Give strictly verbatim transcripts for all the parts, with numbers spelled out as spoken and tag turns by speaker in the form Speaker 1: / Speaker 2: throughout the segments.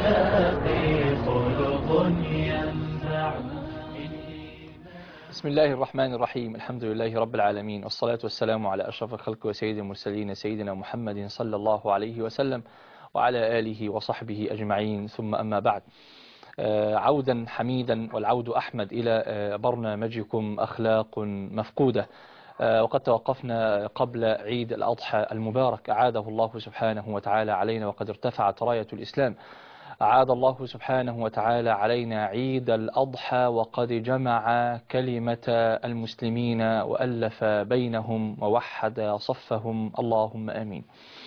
Speaker 1: الأخلاق خلق ينفع.
Speaker 2: بسم الله الرحمن الرحيم. الحمد لله رب العالمين، والصلاة والسلام على أشرف الخلق وسيد المرسلين سيدنا محمد صلى الله عليه وسلم وعلى آله وصحبه أجمعين، ثم أما بعد. عودا حميدا والعود أحمد إلى برنامجكم أخلاق مفقودة. وقد توقفنا قبل عيد الأضحى المبارك، أعاده الله سبحانه وتعالى علينا وقد ارتفعت راية الإسلام. أعاد الله سبحانه وتعالى علينا عيد الأضحى وقد جمع كلمة المسلمين وألف بينهم ووحد صفهم، اللهم آمين.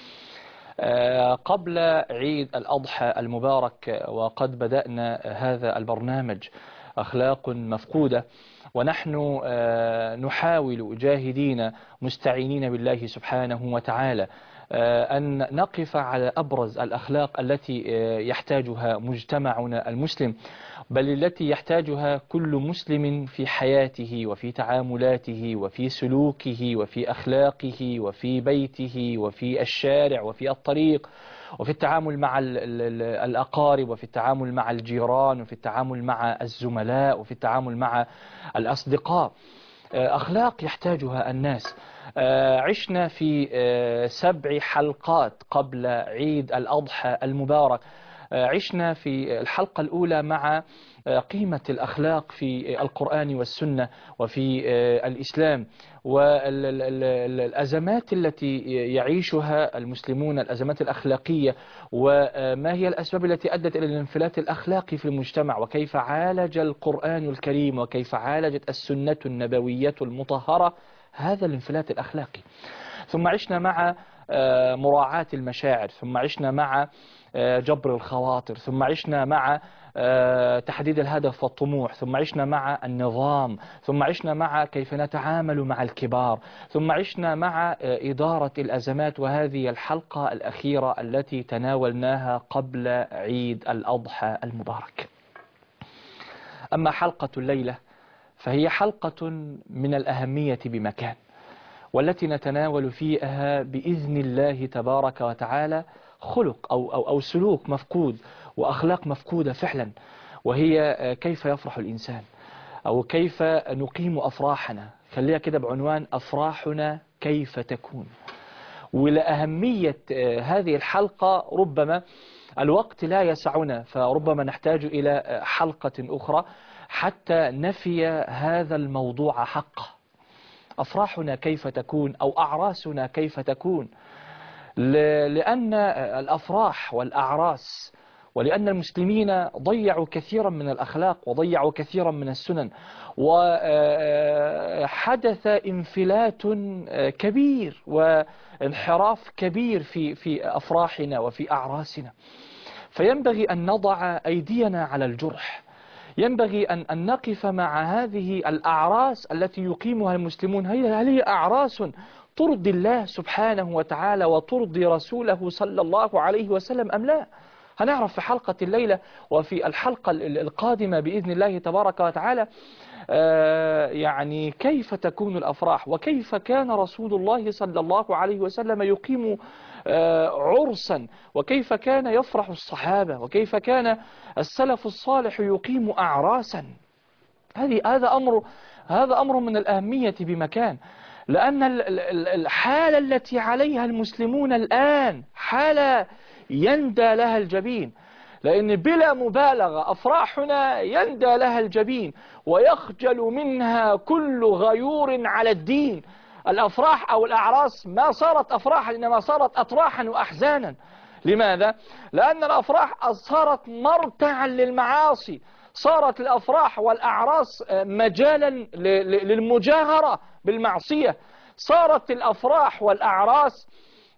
Speaker 2: قبل عيد الأضحى المبارك وقد بدأنا هذا البرنامج أخلاق مفقودة، ونحن نحاول جاهدين مستعينين بالله سبحانه وتعالى أن نقف على أبرز الأخلاق التي يحتاجها مجتمعنا المسلم، بل التي يحتاجها كل مسلم في حياته وفي تعاملاته وفي سلوكه وفي أخلاقه وفي بيته وفي الشارع وفي الطريق وفي التعامل مع الأقارب وفي التعامل مع الجيران وفي التعامل مع الزملاء وفي التعامل مع الأصدقاء. أخلاق يحتاجها الناس. عشنا في سبع حلقات قبل عيد الأضحى المبارك. عشنا في الحلقة الأولى مع قيمة الأخلاق في القرآن والسنة وفي الإسلام، والأزمات التي يعيشها المسلمون، الأزمات الأخلاقية، وما هي الأسباب التي أدت إلى الانفلات الأخلاقي في المجتمع، وكيف عالج القرآن الكريم وكيف عالجت السنة النبوية المطهرة هذا الانفلات الأخلاقي. ثم عشنا مع مراعاة المشاعر، ثم عشنا مع جبر الخواطر، ثم عشنا مع تحديد الهدف والطموح، ثم عشنا مع النظام، ثم عشنا مع كيف نتعامل مع الكبار، ثم عشنا مع إدارة الأزمات، وهذه الحلقة الأخيرة التي تناولناها قبل عيد الأضحى المبارك. أما حلقة الليلة فهي حلقة من الأهمية بمكان، والتي نتناول فيها بإذن الله تبارك وتعالى خلق أو, أو, أو سلوك مفقود وأخلاق مفقودة فعلا، وهي كيف يفرح الإنسان أو كيف نقيم أفراحنا. خليها كده بعنوان أفراحنا كيف تكون. ولأهمية هذه الحلقة ربما الوقت لا يسعنا، فربما نحتاج إلى حلقة أخرى حتى نفي هذا الموضوع حقه. أفراحنا كيف تكون أو أعراسنا كيف تكون، لأن الأفراح والأعراس ولأن المسلمين ضيعوا كثيرا من الأخلاق وضيعوا كثيرا من السنن، وحدث انفلات كبير وانحراف كبير في في أفراحنا وفي أعراسنا. فينبغي أن نضع أيدينا على الجرح، ينبغي أن أن نقف مع هذه الأعراس التي يقيمها المسلمون. هل هي أعراس ترضي الله سبحانه وتعالى وترضي رسوله صلى الله عليه وسلم أم لا؟ هنعرف في حلقة الليلة وفي الحلقة القادمة بإذن الله تبارك وتعالى آه يعني كيف تكون الأفراح، وكيف كان رسول الله صلى الله عليه وسلم يقيم آه عرسا، وكيف كان يفرح الصحابة، وكيف كان السلف الصالح يقيم أعراسا. هذه هذا أمر هذا أمر من الأهمية بمكان، لأن الحالة التي عليها المسلمون الآن حالة يندى لها الجبين، لأن بلا مبالغة أفراحنا يندى لها الجبين ويخجل منها كل غيور على الدين. الأفراح أو الأعراس ما صارت أفراحا، إنما صارت أطراحا وأحزانا. لماذا؟ لأن الأفراح صارت مرتعا للمعاصي، صارت الأفراح والأعراس مجالا للمجاهرة بالمعصية، صارت الأفراح والأعراس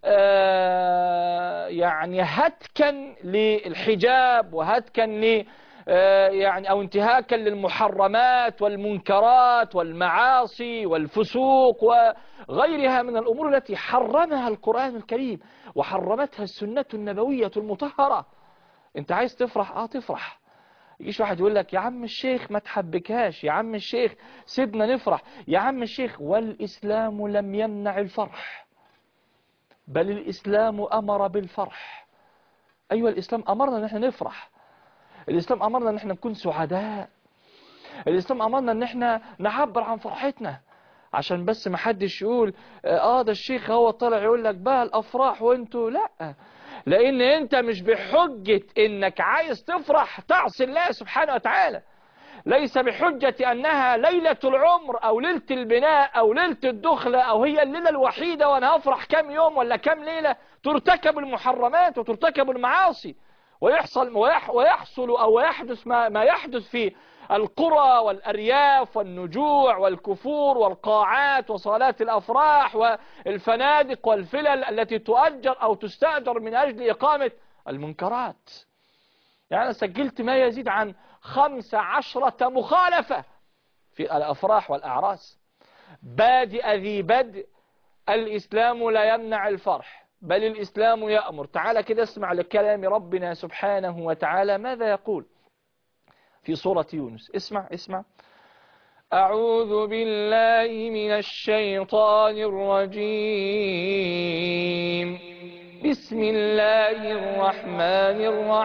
Speaker 2: يعني هتكا للحجاب وهتكا ل يعني أو انتهاكا للمحرمات والمنكرات والمعاصي والفسوق وغيرها من الأمور التي حرمها القرآن الكريم وحرمتها السنة النبوية المطهرة. انت عايز تفرح؟ اه تفرح. يجيش واحد يقول لك يا عم الشيخ ما تحبكهاش، يا عم الشيخ سيبنا نفرح، يا عم الشيخ. والإسلام لم يمنع الفرح، بل الإسلام أمر بالفرح. أيوة الإسلام أمرنا أن احنا نفرح، الإسلام أمرنا أن احنا نكون سعداء، الإسلام أمرنا أن احنا نعبر عن فرحتنا، عشان بس ما حدش يقول اه ده الشيخ هو طلع يقول لك بقى الأفراح وانتوا لا، لأن انت مش بحجة انك عايز تفرح تعصي الله سبحانه وتعالى، ليس بحجة أنها ليلة العمر أو ليلة البناء أو ليلة الدخلة أو هي الليلة الوحيدة وأنا أفرح كم يوم ولا كم ليلة ترتكب المحرمات وترتكب المعاصي ويحصل ويحصل أو يحدث ما, ما يحدث في القرى والأرياف والنجوع والكفور والقاعات وصالات الأفراح والفنادق والفلل التي تؤجر أو تستأجر من أجل إقامة المنكرات. يعني أنا سجلت ما يزيد عن خمس عشرة مخالفة في الأفراح والأعراس. بادئ ذي بدء الإسلام لا يمنع الفرح بل الإسلام يأمر. تعالى كده اسمع لكلام ربنا سبحانه وتعالى ماذا يقول في سورة يونس. اسمع اسمع أعوذ بالله من الشيطان الرجيم بسم الله الرحمن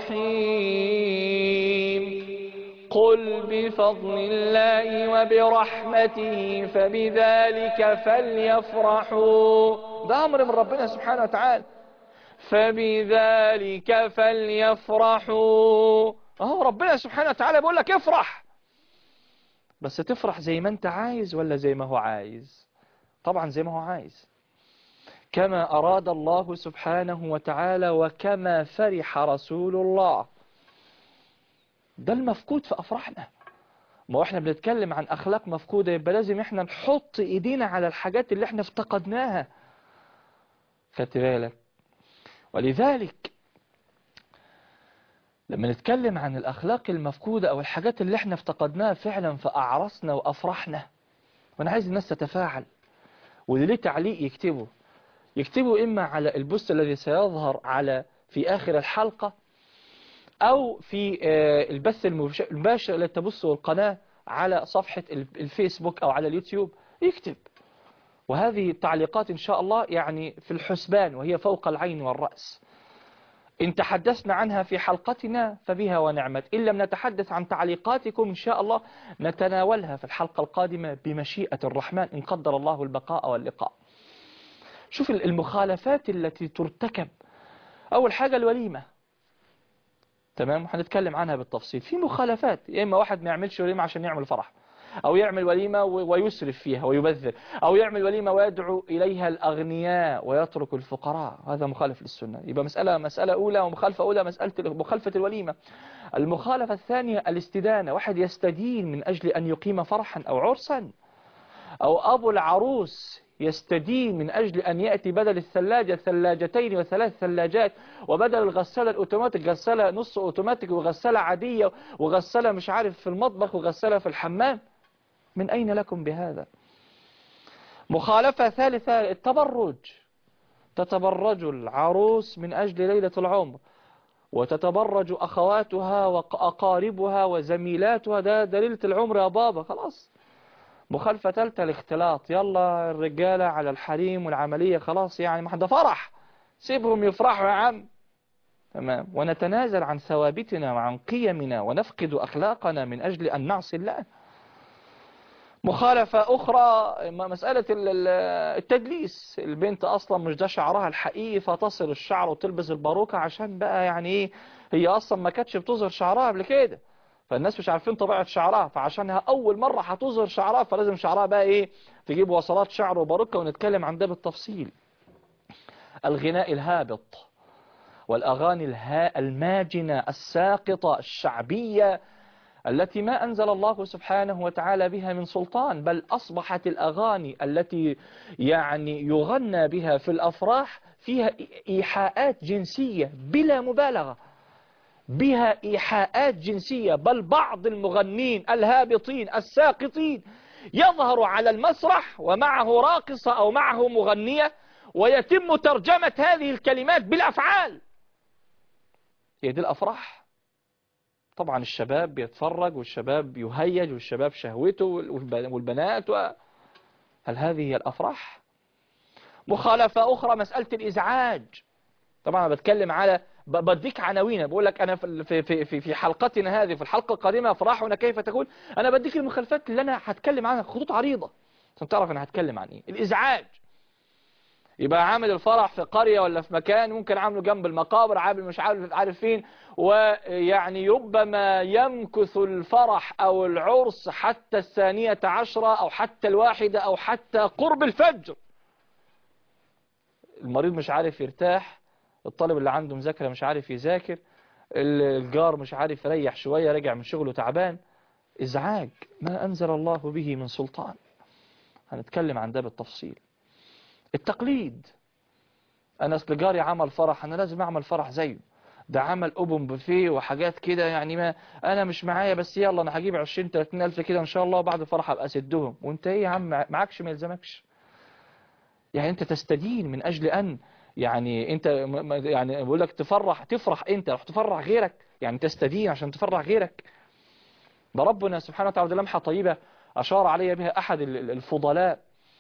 Speaker 2: الرحيم قل بفضل الله وبرحمته فبذلك فليفرحوا. ده أمر من ربنا سبحانه وتعالى. فبذلك فليفرحوا. أهو ربنا سبحانه وتعالى بيقول لك افرح، بس تفرح زي ما انت عايز ولا زي ما هو عايز؟ طبعا زي ما هو عايز، كما أراد الله سبحانه وتعالى وكما فرح رسول الله. ده المفقود في أفراحنا. ما احنا بنتكلم عن أخلاق مفقودة، يبقى لازم احنا نحط ايدينا على الحاجات اللي احنا افتقدناها. خدت بالك؟ ولذلك لما نتكلم عن الأخلاق المفقودة أو الحاجات اللي احنا افتقدناها فعلا في أعرسنا وأفرحنا، وأنا عايز الناس تتفاعل، واللي ليه تعليق يكتبه يكتبوا إما على البوست الذي سيظهر على في آخر الحلقة أو في البث المباشر الذي تبثه القناة على صفحة الفيسبوك أو على اليوتيوب يكتب. وهذه التعليقات إن شاء الله يعني في الحسبان وهي فوق العين والرأس. إن تحدثنا عنها في حلقتنا فبها ونعمت، إن لم نتحدث عن تعليقاتكم إن شاء الله نتناولها في الحلقة القادمة بمشيئة الرحمن إن قدر الله البقاء واللقاء. شوف المخالفات التي ترتكب. أول حاجة الوليمة، تمام، هنتكلم عنها بالتفصيل. في مخالفات، يا إما واحد ما يعملش وليمة عشان يعمل فرح، أو يعمل وليمة ويسرف فيها ويبذر، أو يعمل وليمة ويدعو إليها الأغنياء ويترك الفقراء. هذا مخالف للسنة. يبقى مسألة مسألة أولى ومخالفة أولى مسألة مخالفة الوليمة. المخالفة الثانية الاستدانة، واحد يستدين من أجل أن يقيم فرحا أو عرسا، أو أبو العروس يستدين من أجل أن يأتي بدل الثلاجة ثلاجتين وثلاث ثلاجات، وبدل الغسالة الأوتوماتيك غسالة نص أوتوماتيك، وغسالة عادية، وغسالة مش عارف في المطبخ، وغسالة في الحمام. من أين لكم بهذا؟ مخالفة ثالثة التبرج. تتبرج العروس من أجل ليلة العمر، وتتبرج أخواتها وأقاربها وزميلاتها. ده دليلة العمر يا بابا، خلاص. مخالفة ثالثة الاختلاط. يلا الرجالة على الحريم والعملية، خلاص يعني ما حد فرح، سيبهم يفرحوا يا عم. تمام. ونتنازل عن ثوابتنا وعن قيمنا ونفقد أخلاقنا من أجل أن نعصي الله. مخالفة أخرى مسألة التدليس. البنت أصلا مش ده شعرها الحقيقي فتصل الشعر وتلبس الباروكة عشان بقى يعني إيه، هي أصلا ما كانتش بتظهر شعرها قبل كده، فالناس مش عارفين طبيعة شعرها، فعشانها أول مرة هتظهر شعرها فلازم شعرها بقى إيه، تجيب وصلات شعر وباروكة، ونتكلم عن ده بالتفصيل. الغناء الهابط والأغاني الها الماجنة الساقطة الشعبية التي ما أنزل الله سبحانه وتعالى بها من سلطان، بل أصبحت الأغاني التي يعني يغنى بها في الأفراح فيها إيحاءات جنسية بلا مبالغة، بها إيحاءات جنسية. بل بعض المغنين الهابطين الساقطين يظهر على المسرح ومعه راقصة أو معه مغنية، ويتم ترجمة هذه الكلمات بالأفعال. هي دي الأفراح. طبعا الشباب بيتفرج والشباب يهيج والشباب شهوته والبنات و... هل هذه هي الأفراح؟ مخالفة أخرى مسألة الإزعاج. طبعا أنا بتكلم على ب- بديك عناوين، بقول لك أنا في في في في حلقتنا هذه، في الحلقة القادمة أفراحنا كيف تكون، أنا بديك المخالفات اللي أنا هتكلم عنها، خطوط عريضة عشان تعرف أنا هتكلم عن إيه. الإزعاج، يبقى عامل الفرح في قرية ولا في مكان، ممكن عامله جنب المقابر، عامل مش عارف عارف فين، ويعني ربما يمكث الفرح أو العرس حتى الثانية عشرة أو حتى الواحدة أو حتى قرب الفجر. المريض مش عارف يرتاح، الطالب اللي عنده مذاكرة مش عارف يذاكر، الجار مش عارف يريح شوية، رجع من شغله تعبان. إزعاج ما أنزل الله به من سلطان. هنتكلم عن ده بالتفصيل. التقليد، أنا أصل جاري عمل فرح أنا لازم أعمل فرح زيه، ده عمل أوبن بوفيه وحاجات كده، يعني ما أنا مش معايا بس يلا أنا هجيب عشرين تلاتين ألف كده إن شاء الله وبعد الفرح أبقى أسدهم. وأنت إيه يا عم معكش ما يلزمكش؟ يعني أنت تستدين من أجل أن يعني أنت يعني بقول لك تفرح تفرح أنت رح تفرح غيرك، يعني تستدين عشان تفرح غيرك. ده ربنا سبحانه وتعالى لمحة طيبة أشار علي بها أحد الفضلاء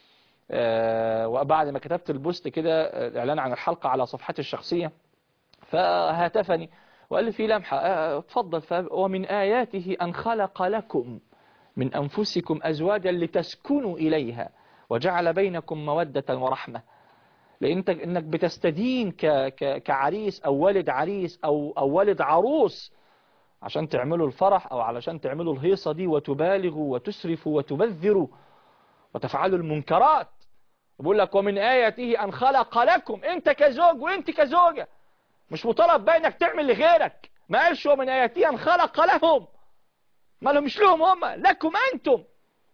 Speaker 2: آه وبعد ما كتبت البوست كده إعلان عن الحلقة على صفحتي الشخصية، فهاتفني وقال لي في لمحة آه اتفضل، ومن آياته أن خلق لكم من أنفسكم أزواجا لتسكنوا إليها وجعل بينكم مودة ورحمة. لأنك إنك بتستدين ك ك كعريس أو والد عريس أو أو والد عروس عشان تعملوا الفرح أو علشان تعملوا الهيصة دي وتبالغوا وتسرفوا وتبذروا وتفعلوا المنكرات. بقول لك ومن آياته أن خلق لكم، أنت كزوج وأنت كزوجة مش مطالب بقى إنك تعمل لغيرك. ما قالش ومن آياته أن خلق لهم، ما لهم مش لهم هم، لكم أنتم.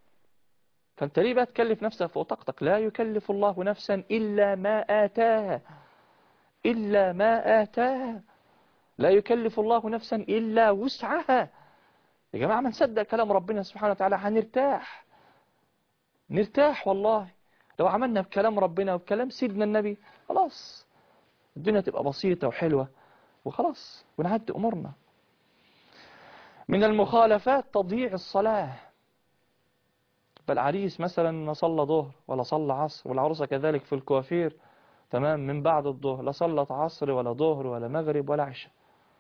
Speaker 2: فأنت ليه بقى تكلف نفسك فوق طاقتك؟ لا يكلف الله نفسا إلا ما آتاها، إلا ما آتاها، لا يكلف الله نفسا إلا وسعها. يا جماعة ما نصدق كلام ربنا سبحانه وتعالى هنرتاح، نرتاح والله. لو عملنا بكلام ربنا وبكلام سيدنا النبي خلاص الدنيا تبقى بسيطة وحلوة وخلاص ونعدي أمورنا. من المخالفات تضييع الصلاة. فالعريس مثلا ما صلى ظهر ولا صلى عصر، والعروسة كذلك في الكوافير تمام من بعد الظهر لا صلت عصر ولا ظهر ولا مغرب ولا عشاء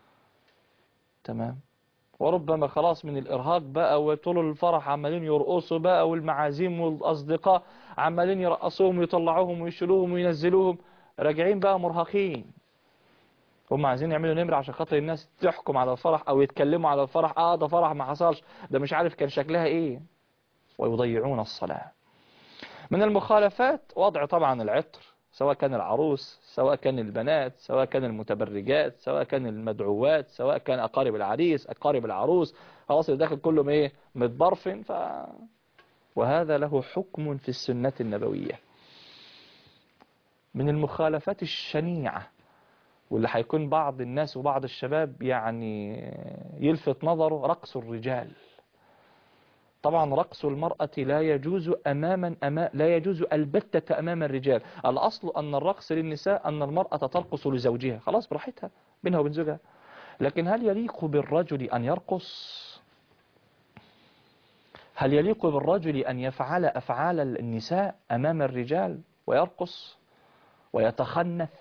Speaker 2: تمام. وربما خلاص من الإرهاق بقى وطول الفرح عمالين يرقصوا بقى، والمعازيم والأصدقاء عمالين يرقصوهم ويطلعوهم ويشيلوهم وينزلوهم، راجعين بقى مرهقين. هم عايزين يعملوا نمرة عشان خاطر الناس تحكم على الفرح أو يتكلموا على الفرح، آه ده فرح ما حصلش، ده مش عارف كان شكلها إيه، ويضيعون الصلاة. من المخالفات وضع طبعا العطر، سواء كان العروس سواء كان البنات سواء كان المتبرجات سواء كان المدعوات سواء كان أقارب العريس أقارب العروس، خلاص اللي داخل كلهم إيه متبرفن. ف... وهذا له حكم في السنة النبوية. من المخالفات الشنيعة واللي هيكون بعض الناس وبعض الشباب يعني يلفت نظره رقص الرجال. طبعا رقص المرأة لا يجوز أماما أما لا يجوز البتة أمام الرجال. الأصل أن الرقص للنساء أن المرأة ترقص لزوجها، خلاص براحتها بينها وبين زوجها. لكن هل يليق بالرجل أن يرقص؟ هل يليق بالرجل أن يفعل أفعال النساء أمام الرجال ويرقص ويتخنث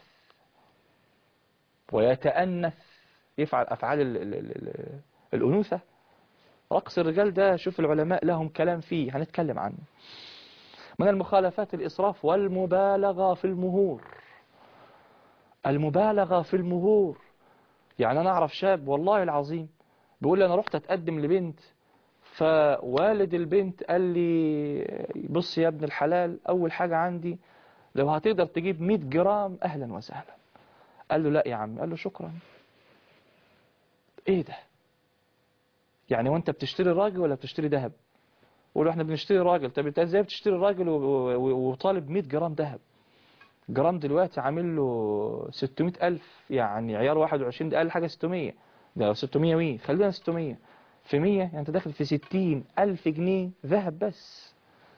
Speaker 2: ويتأنث، يفعل أفعال ال ال ال الأنوثة؟ رقص الرجال ده شوف العلماء لهم كلام فيه هنتكلم عنه. من المخالفات الإسراف والمبالغة في المهور. المبالغة في المهور، يعني أنا أعرف شاب والله العظيم بيقول لي أنا رحت أتقدم لبنت، فوالد البنت قال لي بص يا ابن الحلال أول حاجة عندي لو هتقدر تجيب مية جرام أهلا وسهلا. قال له لا يا عم، قال له شكرا. إيه ده؟ يعني وانت بتشتري راجل ولا بتشتري ذهب؟ قولوا احنا بنشتري راجل. طب انت ازاي بتشتري راجل وطالب مية جرام ذهب؟ جرام دلوقتي عامل له ستمية ألف، يعني عيار واحد وعشرين ده اقل حاجه ستمية، ده ستمية وي خلينا ستمية في مية يعني انت داخل في ستين ألف جنيه ذهب بس.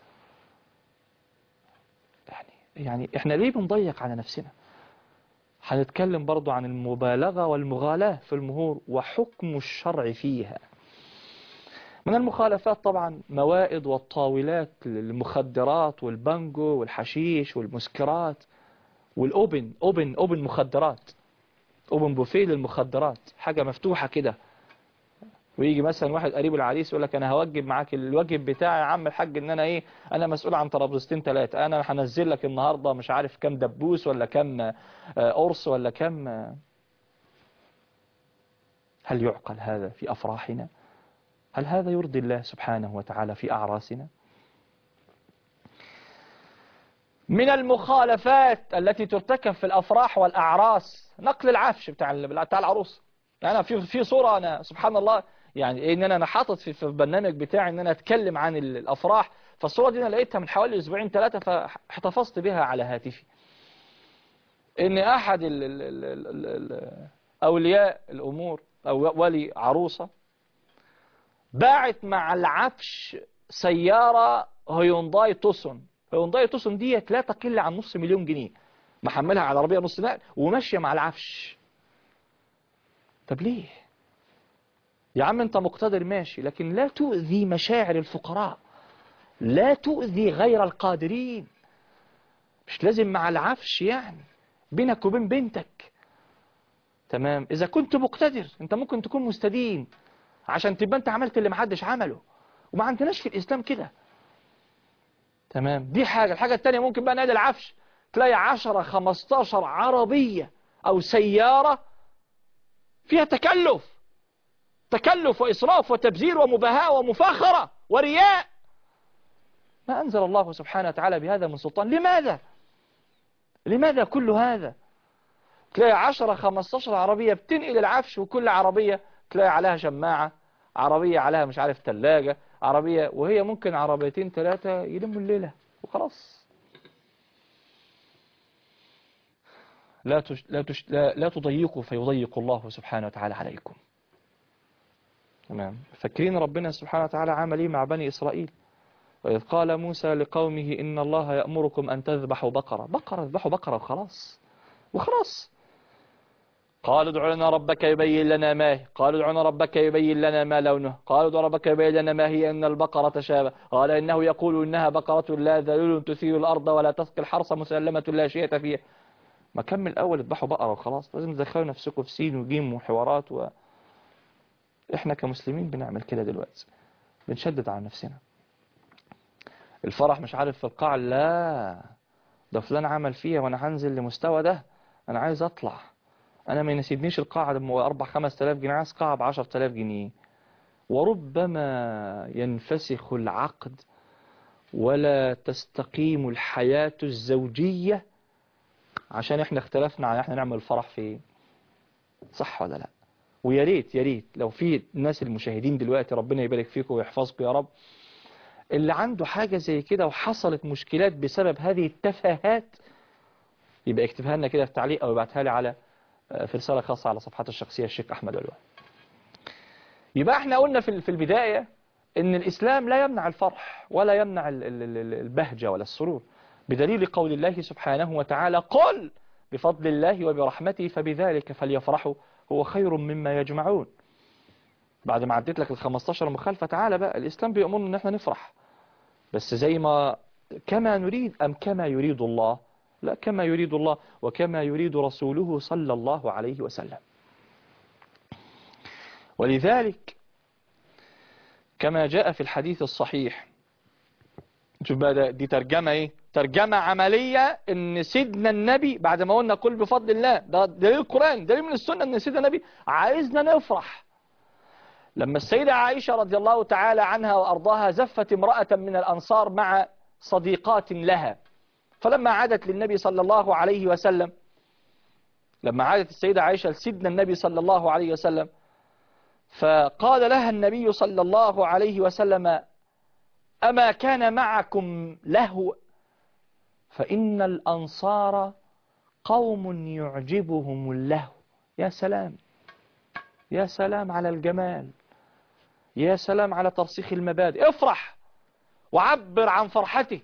Speaker 2: يعني يعني احنا ليه بنضيق على نفسنا؟ هنتكلم برضو عن المبالغه والمغالاه في المهور وحكم الشرع فيها. من المخالفات طبعا موائد والطاولات للمخدرات والبانجو والحشيش والمسكرات والأوبن أوبن أوبن مخدرات. اوبن بوفيه للمخدرات، حاجة مفتوحة كده. ويجي مثلا واحد قريب العريس يقول لك انا هوجب معاك الواجب بتاعي يا عم الحاج، ان انا ايه، انا مسؤول عن ترابيزتين ثلاثة، انا هنزل لك النهاردة مش عارف كام دبوس ولا كام قرص ولا كام. هل يعقل هذا في افراحنا؟ هل هذا يرضي الله سبحانه وتعالى في اعراسنا؟ من المخالفات التي ترتكب في الافراح والاعراس نقل العفش بتاع بتاع العروس. يعني أنا في في صورة انا سبحان الله، يعني ان انا انا حاطط في في البرنامج بتاعي ان انا اتكلم عن الافراح، فالصورة دي انا لقيتها من حوالي اسبوعين ثلاثة فاحتفظت بها على هاتفي. ان احد ال ال ال ال ال اولياء الامور او ولي عروسة باعت مع العفش سيارة هيونداي توسون. هيونداي توسون ديت لا تقل عن نص مليون جنيه، محملها على عربية نص نقل وماشية مع العفش. طب ليه يا عم؟ انت مقتدر ماشي، لكن لا تؤذي مشاعر الفقراء، لا تؤذي غير القادرين. مش لازم مع العفش، يعني بينك وبين بنتك تمام. اذا كنت مقتدر انت ممكن تكون مستدين عشان تبقى انت عملت اللي محدش عمله، وما عندناش في الاسلام كده تمام. دي حاجة. الحاجة التانية ممكن بقى نادي العفش تلاقي عشرة خمستاشر عربية او سيارة فيها تكلف تكلف وإسراف وتبذير ومباهاة ومفاخرة ورياء. ما أنزل الله سبحانه وتعالى بهذا من سلطان. لماذا؟ لماذا كل هذا؟ تلاقي عشرة خمستاشر عربية بتنقل العفش، وكل عربية تلاقي عليها شماعة، عربية عليها مش عارف ثلاجة، عربية، وهي ممكن عربيتين ثلاثة يلموا الليلة وخلاص. لا تش... لا, تش... لا لا تضيقوا فيضيق الله سبحانه وتعالى عليكم. تمام. فاكرين ربنا سبحانه وتعالى عمل ايه مع بني إسرائيل؟ وإذ قال موسى لقومه إن الله يأمركم أن تذبحوا بقرة. بقرة اذبحوا بقرة وخلاص وخلاص. قالوا ادع لنا ربك يبين لنا ما هي. قالوا ادع لنا ربك يبين لنا ما لونه. قالوا ادع ربك يبين لنا ما هي إن البقرة تشابه. قال إنه يقول إنها بقرة لا ذلول تثير الأرض ولا تسقي الحرث مسلمة لا شيء فيها. ما كان من الأول اذبحوا بقرة وخلاص؟ لازم تدخلوا نفسكم في سين وجيم وحوارات و... إحنا كمسلمين بنعمل كده دلوقتي، بنشدد على نفسنا. الفرح مش عارف في القاعة، لا ده فلان عمل فيها وانا هنزل لمستوى ده، انا عايز اطلع، انا ما يناسبنيش القاعة ده اربع خمس تلاف جنيه، عايز قاعة بعشر تلاف جنيه. وربما ينفسخ العقد ولا تستقيم الحياة الزوجية عشان احنا اختلفنا على احنا نعمل الفرح فين. صح ولا لا؟ ويا ريت يا ريت لو في الناس المشاهدين دلوقتي ربنا يبارك فيكم ويحفظكم يا رب، اللي عنده حاجة زي كده وحصلت مشكلات بسبب هذه التفاهات، يبقى اكتبها لنا كده في تعليق او يبعتها لي على في رسالة خاصة على صفحات الشخصية الشيخ أحمد علوان. يبقى احنا قلنا في في البداية ان الإسلام لا يمنع الفرح ولا يمنع البهجة ولا السرور، بدليل قول الله سبحانه وتعالى قل بفضل الله وبرحمته فبذلك فليفرحوا هو خير مما يجمعون. بعد ما عديت لك ال خمستاشر مخالفة تعالى بقى الإسلام بيأمرنا ان احنا نفرح، بس زي ما كما نريد أم كما يريد الله؟ لا، كما يريد الله وكما يريد رسوله صلى الله عليه وسلم. ولذلك كما جاء في الحديث الصحيح، شوف بقى دي ترجمة ايه؟ ترجمة عملية، ان سيدنا النبي بعد ما قلنا قل بفضل الله، ده دليل القرآن دليل من السنة ان سيدنا النبي عايزنا نفرح. لما السيدة عائشة رضي الله تعالى عنها وأرضاها زفت امرأة من الأنصار مع صديقات لها، فلما عادت للنبي صلى الله عليه وسلم، لما عادت السيدة عائشة لسيدنا النبي صلى الله عليه وسلم، فقال لها النبي صلى الله عليه وسلم أما كان معكم لهو؟ فإن الأنصار قوم يعجبهم اللهو. يا سلام يا سلام على الجمال، يا سلام على ترسيخ المبادئ. افرح وعبر عن فرحتك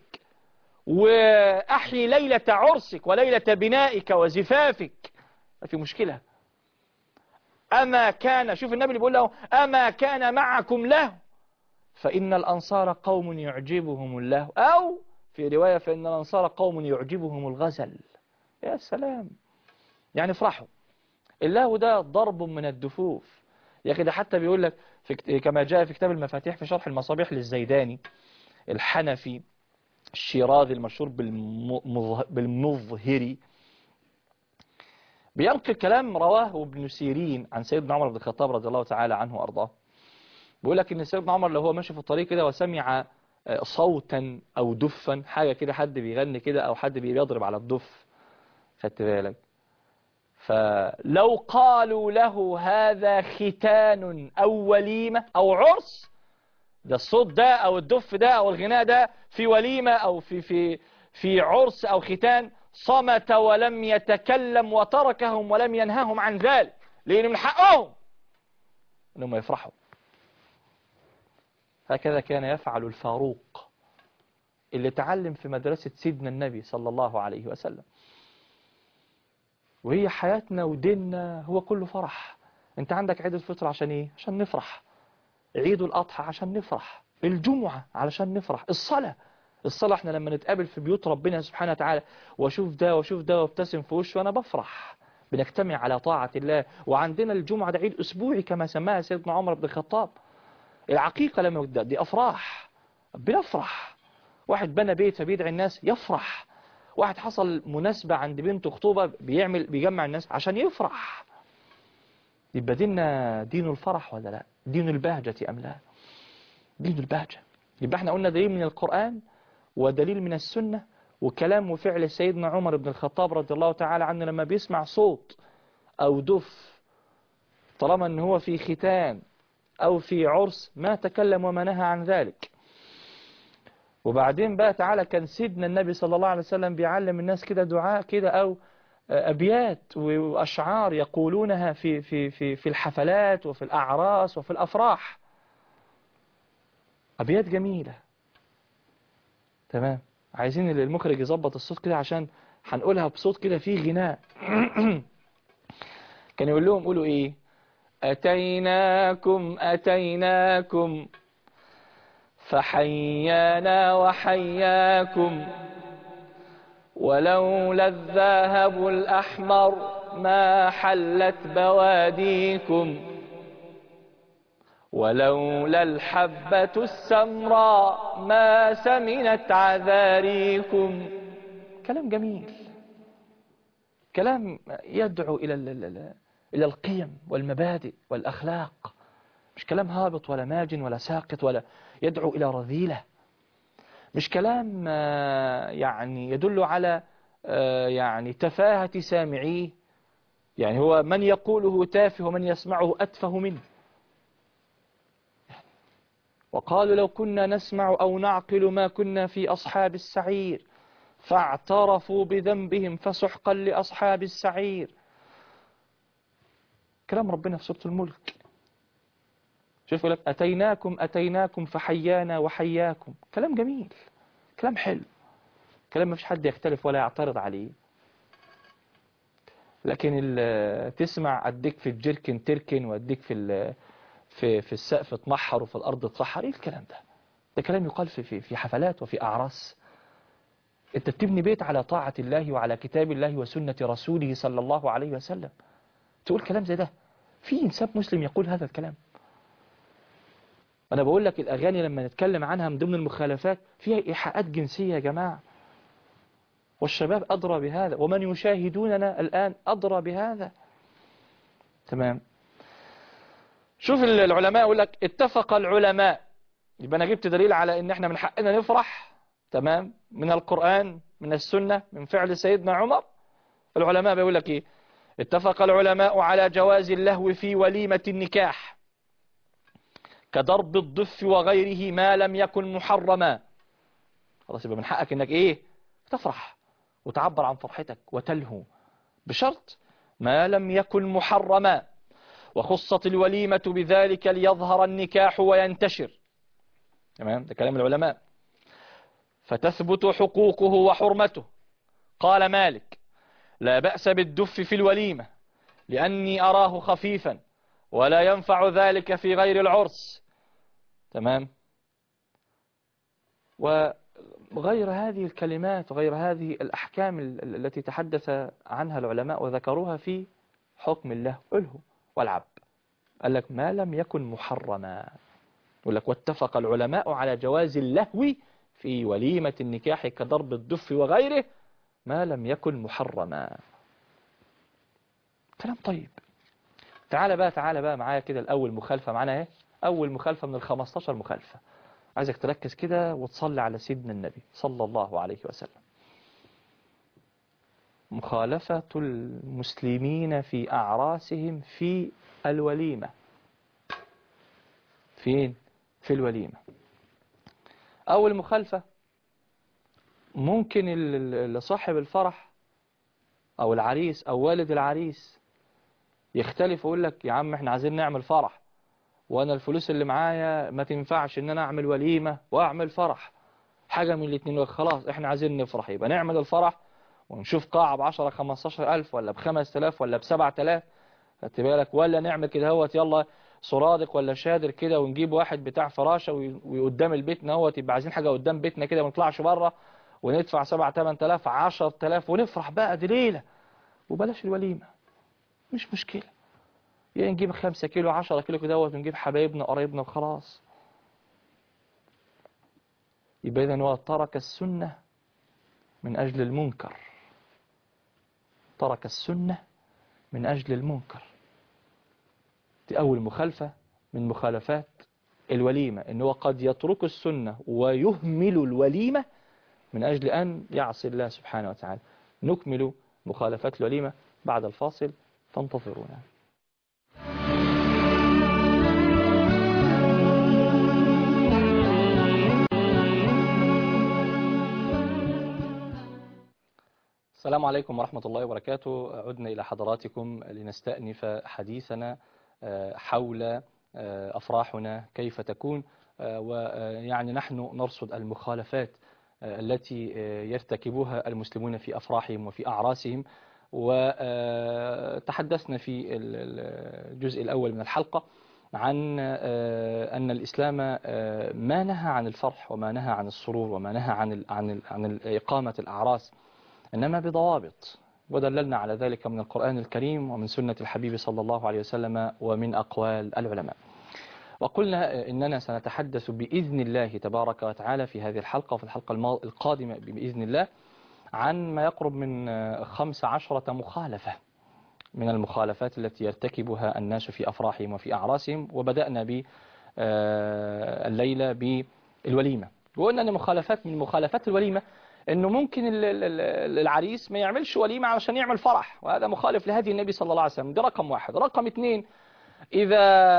Speaker 2: وأحيي ليلة عرسك وليلة بنائك وزفافك، ما في مشكلة. أما كان، شوف النبي اللي بيقول له أما كان معكم له فإن الأنصار قوم يعجبهم اللهو، أو في رواية فإن الأنصار قوم يعجبهم الغزل. يا سلام، يعني افرحوا. اللهو ده ضرب من الدفوف يا أخي. ده حتى بيقول لك في كما جاء في كتاب المفاتيح في شرح المصابيح للزيداني الحنفي الشيرازي المشهور بالمظهري، بينقل كلام رواه ابن سيرين عن سيدنا عمر بن الخطاب رضي الله تعالى عنه وأرضاه. بيقول لك إن سيدنا عمر لو هو ماشي في الطريق كده وسمع صوتا أو دفا، حاجة كده حد بيغني كده أو حد بيضرب على الدف، خدت بالك، فلو قالوا له هذا ختان أو وليمة أو عرس، ده الصوت ده أو الدف ده أو الغناء ده في وليمة أو في في في عرس أو ختان، صمت ولم يتكلم وتركهم ولم ينهاهم عن ذلك، لأن من حقهم أنهم يفرحوا. هكذا كان يفعل الفاروق اللي تعلم في مدرسة سيدنا النبي صلى الله عليه وسلم. وهي حياتنا وديننا هو كله فرح. انت عندك عيد الفطر عشان ايه؟ عشان نفرح. عيد الأضحى عشان نفرح. الجمعة علشان نفرح. الصلاة الصلاة احنا لما نتقابل في بيوت ربنا سبحانه وتعالى واشوف ده واشوف ده وابتسم في وشه وانا بفرح، بنجتمع على طاعة الله. وعندنا الجمعة ده عيد أسبوعي كما سماها سيدنا عمر بن الخطاب. العقيقة لما يبدأ دي أفراح، بنفرح. واحد بنى بيت فبيدعي الناس يفرح. واحد حصل مناسبة عند بنته خطوبة بيعمل بيجمع الناس عشان يفرح. يبقى ديننا دين الفرح ولا لا؟ دين البهجة أم لا؟ دين البهجة. يبقى احنا قلنا دليل من القرآن ودليل من السنة وكلام وفعل سيدنا عمر بن الخطاب رضي الله تعالى عنه لما بيسمع صوت أو دف، طالما ان هو في ختان أو في عرس ما تكلم وما نهى عن ذلك. وبعدين بقى تعالى كان سيدنا النبي صلى الله عليه وسلم بيعلم الناس كده دعاء كده أو أبيات وأشعار يقولونها في في في في الحفلات وفي الأعراس وفي الأفراح. أبيات جميلة. تمام. عايزين المخرج يظبط الصوت كده عشان هنقولها بصوت كده فيه غناء. كان يقول لهم قولوا إيه؟ أتيناكم أتيناكم فحيانا وحياكم، ولولا الذهب الأحمر ما حلت بواديكم، ولولا الحبة السمراء ما سمنت عذاريكم. كلام جميل، كلام يدعو إلى إلى القيم والمبادئ والأخلاق، مش كلام هابط ولا ماجن ولا ساقط، ولا يدعو إلى رذيلة. مش كلام يعني يدل على يعني تفاهة سامعيه. يعني هو من يقوله تافه ومن يسمعه أتفه منه. وقالوا لو كنا نسمع أو نعقل ما كنا في أصحاب السعير، فاعترفوا بذنبهم فسحقا لأصحاب السعير. كلام ربنا في سورة الملك. شوفوا لك أتيناكم أتيناكم فحيانا وحياكم. كلام جميل، كلام حلو، كلام ما فيش حد يختلف ولا يعترض عليه. لكن تسمع أديك في الجركن تركن وأديك في في في السقف تمحر وفي الأرض تسحر. إيه الكلام ده؟ ده كلام يقال في في في حفلات وفي أعراس. أنت بتبني بيت على طاعة الله وعلى كتاب الله وسنة رسوله صلى الله عليه وسلم، تقول كلام زي ده؟ في إنسان مسلم يقول هذا الكلام؟ أنا بقول لك الأغاني لما نتكلم عنها من ضمن المخالفات فيها إيحاءات جنسية يا جماعة، والشباب أدرى بهذا، ومن يشاهدوننا الآن أدرى بهذا. تمام. شوف العلماء يقول لك اتفق العلماء، يبقى أنا جبت دليل على إن إحنا من حقنا نفرح. تمام. من القرآن من السنة من فعل سيدنا عمر. العلماء بيقول لك إيه؟ اتفق العلماء على جواز اللهو في وليمة النكاح كضرب الضف وغيره ما لم يكن محرما. خلاص يبقى من حقك إنك إيه؟ تفرح وتعبر عن فرحتك وتلهو، بشرط ما لم يكن محرما. وخصت الوليمة بذلك ليظهر النكاح وينتشر. تمام. ده كلام العلماء. فتثبت حقوقه وحرمته. قال مالك لا بأس بالدف في الوليمة لأني أراه خفيفا ولا ينفع ذلك في غير العرس. تمام. وغير هذه الكلمات وغير هذه الأحكام التي تحدث عنها العلماء وذكروها في حكم الله قله والعب. قال لك ما لم يكن محرما. يقول لك واتفق العلماء على جواز اللهو في وليمة النكاح كضرب الدف وغيره ما لم يكن محرما. كلام طيب. تعال بقى تعال بقى معايا كده الأول مخالفة معانا اهي. أول مخالفة من الخمستاشر مخالفة. عايزك تركز كده وتصلي على سيدنا النبي صلى الله عليه وسلم. مخالفة المسلمين في أعراسهم في الوليمة. فين؟ في الوليمة. أول مخالفة ممكن صاحب الفرح أو العريس أو والد العريس يختلف ويقول لك يا عم احنا عايزين نعمل فرح وأنا الفلوس اللي معايا ما تنفعش إن أنا أعمل وليمة وأعمل فرح. حاجة من الاتنين، خلاص احنا عايزين نفرح يبقى نعمل الفرح ونشوف قاعة بعشرة خمستاشر ألف ولا بخمس تلاف ولا بسبع تلاف. خدت بالك؟ ولا نعمل كده هوت يلا سرادق ولا شادر كده ونجيب واحد بتاع فراشة وقدام البيت نهوت يبقى عايزين حاجة قدام بيتنا كده ونطلعش بره وندفع سبع تمن تلاف عشر تلاف ونفرح بقى دي ليلة. وبلاش الوليمة مش مشكلة، يعني نجيب خمسة كيلو عشرة كيلو كده ونجيب حبايبنا قرايبنا وخلاص. يبقى إذن هو ترك السنة من أجل المنكر. ترك السنة من أجل المنكر. دي أول مخالفة من مخالفات الوليمة، إن هو قد يترك السنة ويهمل الوليمة من أجل أن يعصي الله سبحانه وتعالى. نكمل مخالفات الوليمة بعد الفاصل، فانتظرونا. السلام عليكم ورحمة الله وبركاته. عدنا إلى حضراتكم لنستأنف حديثنا حول أفراحنا كيف تكون، ويعني نحن نرصد المخالفات التي يرتكبها المسلمون في أفراحهم وفي أعراسهم. وتحدثنا في الجزء الأول من الحلقة عن أن الإسلام ما نهى عن الفرح وما نهى عن السرور وما نهى عن عن عن إقامة الأعراس، إنما بضوابط، ودللنا على ذلك من القرآن الكريم ومن سنة الحبيب صلى الله عليه وسلم ومن أقوال العلماء. وقلنا إننا سنتحدث بإذن الله تبارك وتعالى في هذه الحلقة وفي الحلقة القادمة بإذن الله عن ما يقرب من خمس عشرة مخالفة من المخالفات التي يرتكبها الناس في أفراحهم وفي أعراسهم. وبدأنا بالليلة بالوليمة، وقلنا أن مخالفات من مخالفات الوليمة أنه ممكن العريس ما يعملش وليمة علشان يعمل فرح، وهذا مخالف لهدي النبي صلى الله عليه وسلم. ده رقم واحد. رقم اثنين، إذا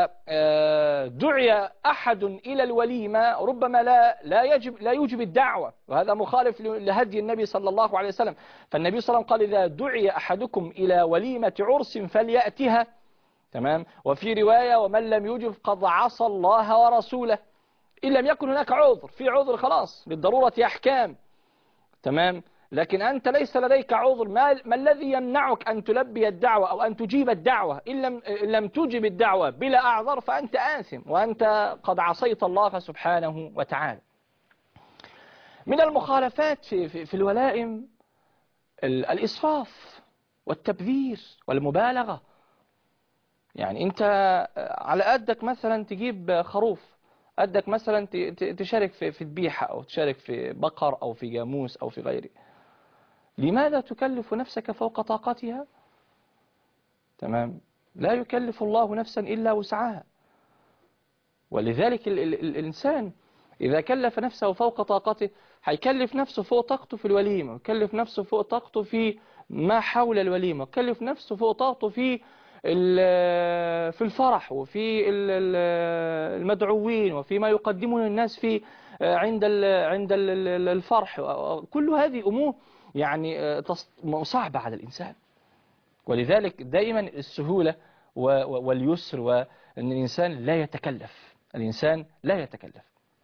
Speaker 2: دعي أحد إلى الوليمة ربما لا لا يجب لا يوجب الدعوة، وهذا مخالف لهدي النبي صلى الله عليه وسلم. فالنبي صلى الله عليه وسلم قال إذا دعي أحدكم إلى وليمة عرس فليأتها. تمام. وفي رواية ومن لم يجب قد عصى الله ورسوله. إن لم يكن هناك عذر، في عذر خلاص للضرورة أحكام. تمام. لكن أنت ليس لديك عذر، ما, ما الذي يمنعك أن تلبي الدعوة أو أن تجيب الدعوة؟ إن لم, إن لم تجب الدعوة بلا أعذر فأنت آثم وأنت قد عصيت الله سبحانه وتعالى. من المخالفات في, في, في الولائم الإسراف والتبذير والمبالغة. يعني أنت على قدك مثلا تجيب خروف، قدك مثلا تشارك في, في ذبيحة أو تشارك في بقر أو في جاموس أو في غيره. لماذا تكلف نفسك فوق طاقتها؟ تمام. لا يكلف الله نفسا إلا وسعها. ولذلك ال ال الإنسان إذا كلف نفسه فوق طاقته هيكلف نفسه فوق طاقته في الوليمة، ويكلف نفسه فوق طاقته في ما حول الوليمة، ويكلف نفسه فوق طاقته في في الفرح وفي المدعوين وفي ما يقدمه الناس في عند عند الفرح. كل هذه أمور يعني صعبة على الإنسان. ولذلك دائما السهولة واليسر، وأن الإنسان لا يتكلف. الإنسان لا يتكلف.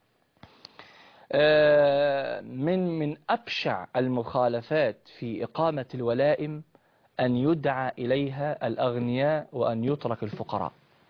Speaker 2: من من أبشع المخالفات في إقامة الولائم أن يدعى إليها الأغنياء وأن يترك الفقراء.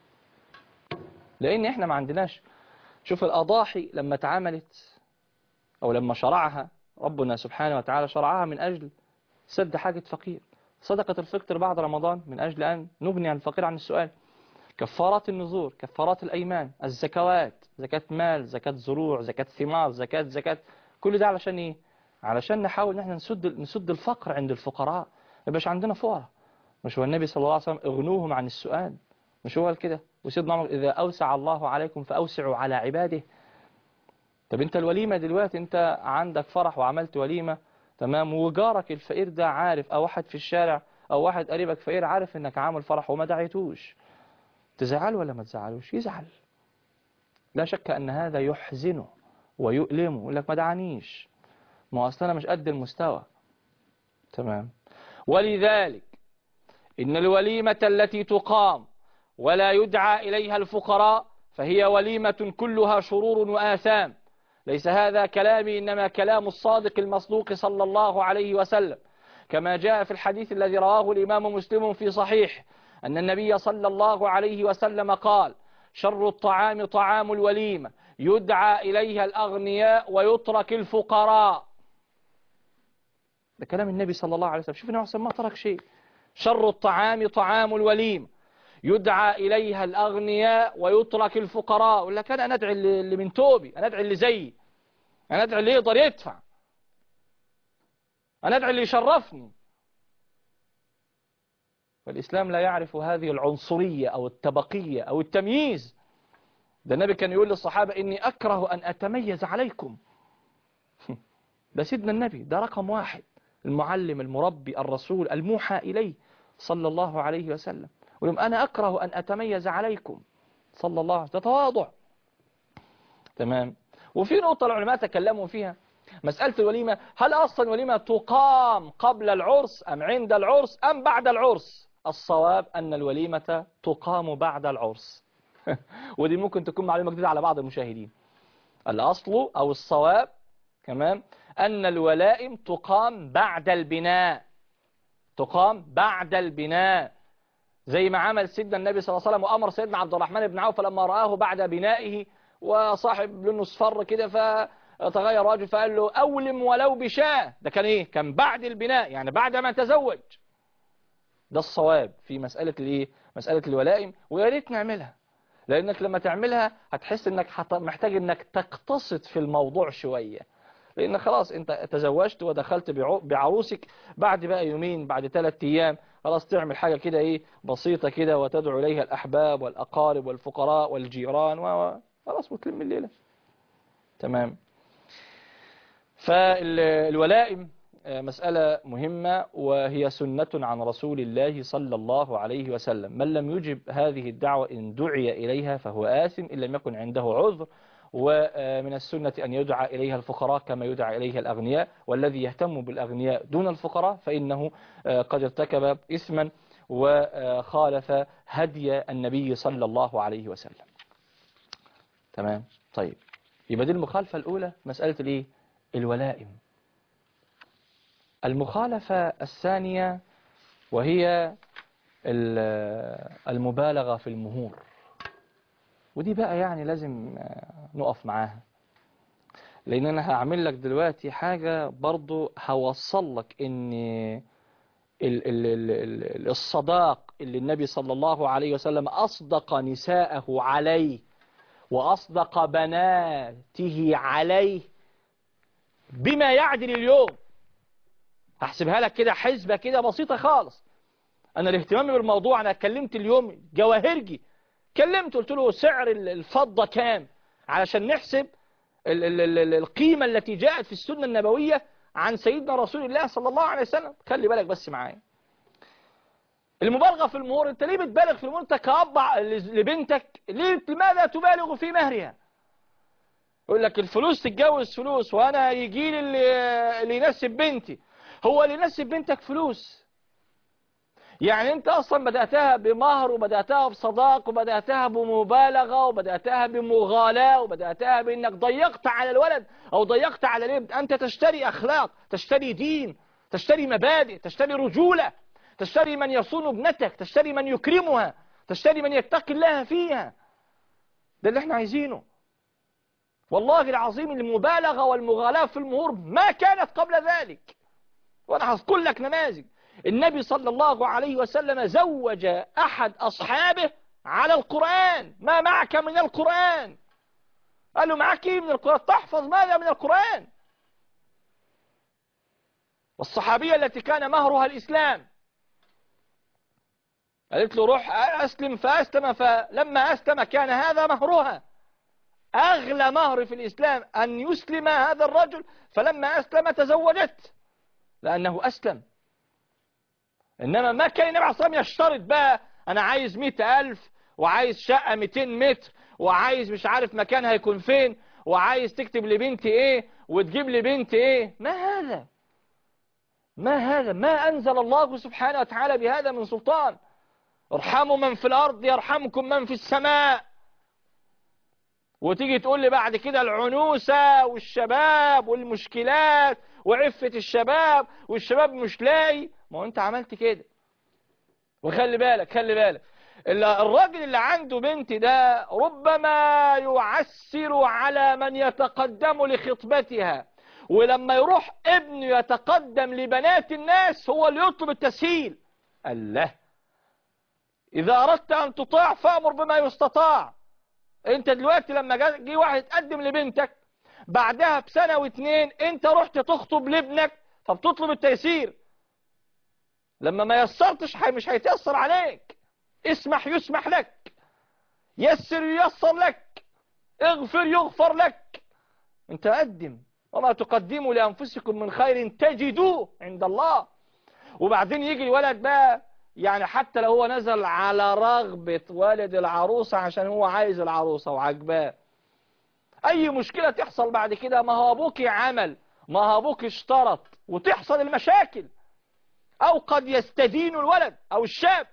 Speaker 2: لأن إحنا ما عندناش. شوف الأضاحي لما اتعملت أو لما شرعها ربنا سبحانه وتعالى شرعها من أجل سد حاجة فقير. صدقة الفطر بعد رمضان من أجل أن نغني عن الفقير عن السؤال، كفارات النذور، كفارات الأيمان، الزكوات، زكاة مال، زكاة زروع، زكاة ثمار، زكاة زكاة كل ده علشان إيه؟ علشان نحاول إن احنا نسد نسد الفقر عند الفقراء، ما يبقاش عندنا فقراء. مش هو النبي صلى الله عليه وسلم اغنوهم عن السؤال؟ مش هو كده؟ وسيدنا عمر إذا أوسع الله عليكم فأوسعوا على عباده. طب أنت الوليمة دلوقتي أنت عندك فرح وعملت وليمة تمام، وجارك الفقير ده عارف، أو واحد في الشارع أو واحد قريبك فقير عارف إنك عامل فرح وما دعيتوش، تزعل ولا ما تزعلوش؟ يزعل. لا شك أن هذا يحزنه ويؤلمه، يقول لك ما دعانيش، ما أصلا أنا مش قد المستوى. تمام. ولذلك إن الوليمة التي تقام ولا يدعى إليها الفقراء فهي وليمة كلها شرور وآثام. ليس هذا كلامي، إنما كلام الصادق المصدوق صلى الله عليه وسلم، كما جاء في الحديث الذي رواه الإمام مسلم في صحيح أن النبي صلى الله عليه وسلم قال: شر الطعام طعام الوليمة يدعى إليها الأغنياء ويترك الفقراء. ده كلام النبي صلى الله عليه وسلم. شوف النبي صلى الله عليه وسلم ما ترك شيء. شر الطعام طعام الوليمة يدعى إليها الأغنياء ويترك الفقراء. ولا كان أنا أدعي اللي من توبي، أنا أدعي اللي زيي، أنا أدعي اللي يقدر يدفع، أنا أدعي اللي يشرفني. فالإسلام لا يعرف هذه العنصرية أو الطبقية أو التمييز. ده النبي كان يقول للصحابة: إني أكره أن أتميز عليكم. ده سيدنا النبي، ده رقم واحد، المعلم المربي الرسول الموحى إليه صلى الله عليه وسلم. ولم أنا أكره أن أتميز عليكم صلى الله عليه وسلم. تواضع. تمام. وفي نقطة العلماء تكلموا فيها، مسألة الوليمة، هل أصلا الوليمة تقام قبل العرس أم عند العرس أم بعد العرس؟ الصواب أن الوليمة تقام بعد العرس. ودي ممكن تكون معلومة جديدة على بعض المشاهدين. الأصل أو الصواب كمان أن الولائم تقام بعد البناء، تقام بعد البناء، زي ما عمل سيدنا النبي صلى الله عليه وسلم وأمر سيدنا عبد الرحمن بن عوف لما رآه بعد بنائه وصاحب لونه اصفر كده فتغير وجهه فقال له: أولم ولو بشاة. ده كان إيه؟ كان بعد البناء، يعني بعد ما تزوج. ده الصواب في مسألة الإيه؟ مسألة الولائم، ويا ريت نعملها، لأنك لما تعملها هتحس إنك محتاج إنك تقتصد في الموضوع شوية، لأن خلاص أنت تزوجت ودخلت بعروسك، بعد بقى يومين بعد ثلاث أيام خلاص تعمل حاجة كده إيه بسيطة كده، وتدعو إليها الأحباب والأقارب والفقراء والجيران وخلاص وتلم الليلة. تمام. فالولائم مسألة مهمة، وهي سنة عن رسول الله صلى الله عليه وسلم. من لم يجب هذه الدعوة إن دعي إليها فهو آثم إن لم يكن عنده عذر. ومن السنة أن يدعى إليها الفقراء كما يدعى إليها الأغنياء، والذي يهتم بالأغنياء دون الفقراء فإنه قد ارتكب إثما وخالف هدي النبي صلى الله عليه وسلم. تمام. طيب، يبقى دي المخالفة الأولى، مسألة الإيه؟ الولائم. المخالفة الثانية وهي المبالغة في المهور، ودي بقى يعني لازم نقف معاها، لأن أنا هعمل لك دلوقتي حاجة برضو هوصل لك إن الصداق اللي النبي صلى الله عليه وسلم أصدق نساءه عليه وأصدق بناته عليه بما يعدل اليوم. هحسبها لك كده حسبة كده بسيطة خالص. أنا الاهتمام بالموضوع، أنا اتكلمت اليوم جواهرجي، كلمت قلت له سعر الفضة كام علشان نحسب ال ال ال القيمة التي جاءت في السنة النبوية عن سيدنا رسول الله صلى الله عليه وسلم. خلي بالك بس معايا. المبالغة في المهور، انت ليه بتبالغ في المهور؟ انت كأب لبنتك ليه لماذا تبالغ في مهرها؟ يقول لك الفلوس تتجوز فلوس، وانا يجي لي اللي, اللي يناسب بنتي. هو اللي يناسب بنتك فلوس؟ يعني انت اصلا بدأتها بمهر وبدأتها بصداق وبدأتها بمبالغة وبدأتها بمغالاة وبدأتها بانك ضيقت على الولد او ضيقت على الابن. انت تشتري اخلاق، تشتري دين، تشتري مبادئ، تشتري رجولة، تشتري من يصون ابنتك، تشتري من يكرمها، تشتري من يتقي الله فيها. ده اللي احنا عايزينه. والله العظيم المبالغة والمغالاة في المهور ما كانت قبل ذلك، وانا هذكر لك نماذج. النبي صلى الله عليه وسلم زوج أحد أصحابه على القرآن. ما معك من القرآن؟ قال له معك إيه من القرآن؟ تحفظ ماذا من القرآن؟ والصحابية التي كان مهرها الإسلام قالت له روح أسلم، فأسلم، فلما أسلم كان هذا مهرها. أغلى مهر في الإسلام أن يسلم هذا الرجل، فلما أسلم تزوجت لأنه أسلم. إنما ما كان النبي عليه الصلاة والسلام يشترط بقى أنا عايز مئة ألف، وعايز شقة مئتين متر، وعايز مش عارف مكانها يكون فين، وعايز تكتب لبنتي إيه وتجيب لبنتي إيه. ما هذا؟ ما هذا؟ ما أنزل الله سبحانه وتعالى بهذا من سلطان. ارحموا من في الأرض يرحمكم من في السماء. وتيجي تقول لي بعد كده العنوسة والشباب والمشكلات وعفة الشباب والشباب مش لاقي. ما هو انت عملت كده. وخلي بالك خلي بالك الراجل اللي عنده بنت ده ربما يعسر على من يتقدم لخطبتها، ولما يروح ابنه يتقدم لبنات الناس هو اللي يطلب التسهيل. الله، إذا أردت أن تطاع فأمر بما يستطاع. انت دلوقتي لما جه واحد يتقدم لبنتك بعدها بسنة واتنين انت رحت تخطب لابنك فبتطلب التيسير. لما ما يسرتش مش هيتيسر عليك. اسمح يسمح لك، يسر ييسر لك، اغفر يغفر لك. انت قدم، وما تقدموا لأنفسكم من خير تجدوه عند الله. وبعدين يجي الولد بقى، يعني حتى لو هو نزل على رغبة والد العروسة عشان هو عايز العروسة وعجباه، أي مشكلة تحصل بعد كده ما هو أبوك عمل، ما هو أبوك اشترط، وتحصل المشاكل. أو قد يستدين الولد أو الشاب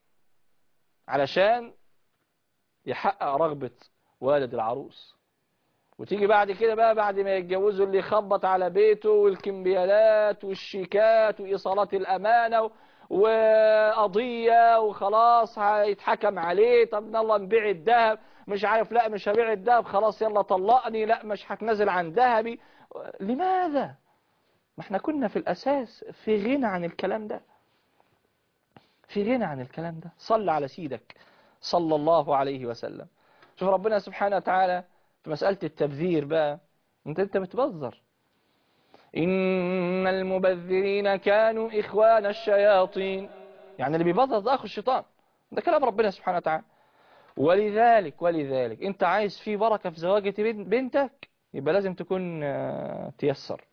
Speaker 2: علشان يحقق رغبة والد العروس. وتيجي بعد كده بقى بعد ما يتجوزوا اللي يخبط على بيته والكمبيالات والشيكات وإيصالات الأمانة وقضية وخلاص هيتحكم عليه. طب يلا نبيع الذهب، مش عارف، لا مش هبيع الذهب، خلاص يلا طلقني، لا مش هتنزل عن ذهبي. لماذا؟ ما احنا كنا في الأساس في غنى عن الكلام ده، في غنى عن الكلام ده. صل على سيدك صلى الله عليه وسلم. شوف ربنا سبحانه وتعالى في مسألة التبذير بقى، انت انت بتبذر. إن المبذرين كانوا إخوان الشياطين، يعني اللي بيبذر ده أخو الشيطان. ده كلام ربنا سبحانه وتعالى. ولذلك ولذلك انت عايز فيه بركة في زواجة بنتك يبقى لازم تكون تيسر.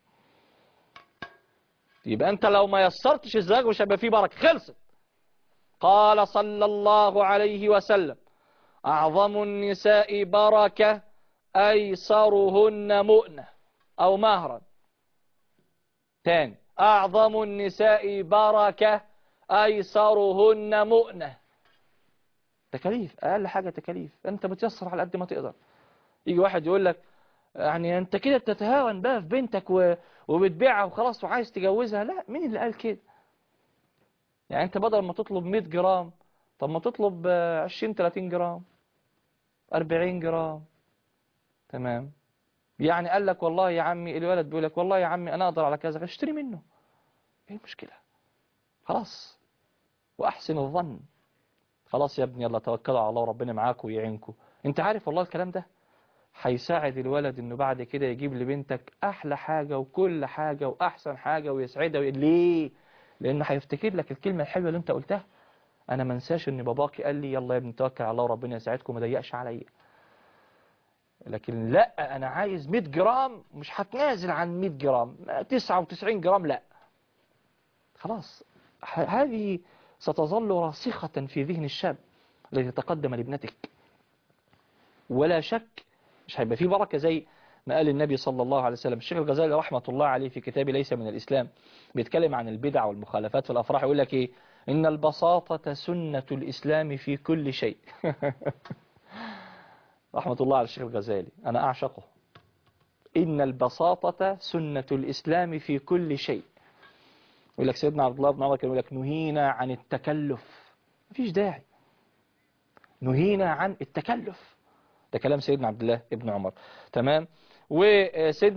Speaker 2: يبقى انت لو ما يسرتش الزواج مش هيبقى فيه بركة، خلصت. قال صلى الله عليه وسلم أعظم النساء بركة أيسرهن مؤنة أو مهرا. تاني، أعظم النساء بركة أيسرهن مؤنة. تكاليف، أقل حاجة تكاليف، أنت بتيسر على قد ما تقدر. يجي واحد يقول لك يعني أنت كده بتتهاون بقى في بنتك و... وبتبيعها وخلاص وعايز تجوزها. لا، مين اللي قال كده؟ يعني أنت بدل ما تطلب مئة جرام طب ما تطلب عشرين ثلاثين جرام أربعين جرام. تمام. يعني قال لك والله يا عمي، الولد بيقول لك والله يا عمي أنا أقدر على كذا، اشتري منه. إيه المشكلة؟ خلاص. وأحسن الظن. خلاص يا ابني يلا توكلوا على الله وربنا معاكم ويعينكم. أنت عارف والله الكلام ده هيساعد الولد إنه بعد كده يجيب لبنتك أحلى حاجة وكل حاجة وأحسن حاجة ويسعدها. ليه؟ لأنه هيفتكر لك الكلمة الحلوة اللي أنت قلتها. أنا ما انساش إن باباكي قال لي يلا يا ابني توكل على الله وربنا يساعدكم وما ضيقش عليا. لكن لا، أنا عايز مئة جرام، مش هتنازل عن مئة جرام، تسعة وتسعين جرام لا. خلاص. هذه ستظل راسخة في ذهن الشاب الذي تقدم لابنتك. ولا شك مش هيبقى فيه بركة زي ما قال النبي صلى الله عليه وسلم. الشيخ الغزالي رحمة الله عليه في كتابه ليس من الإسلام بيتكلم عن البدع والمخالفات في الأفراح، يقول لك إيه؟ إن البساطة سنة الإسلام في كل شيء. رحمة الله على الشيخ الغزالي، أنا أعشقه. إن البساطة سنة الإسلام في كل شيء. يقول لك سيدنا عبد الله بن عمر كان يقول لك نهينا عن التكلف. مفيش داعي. نهينا عن التكلف. ده كلام سيدنا عبد الله بن عمر. تمام. وسيدنا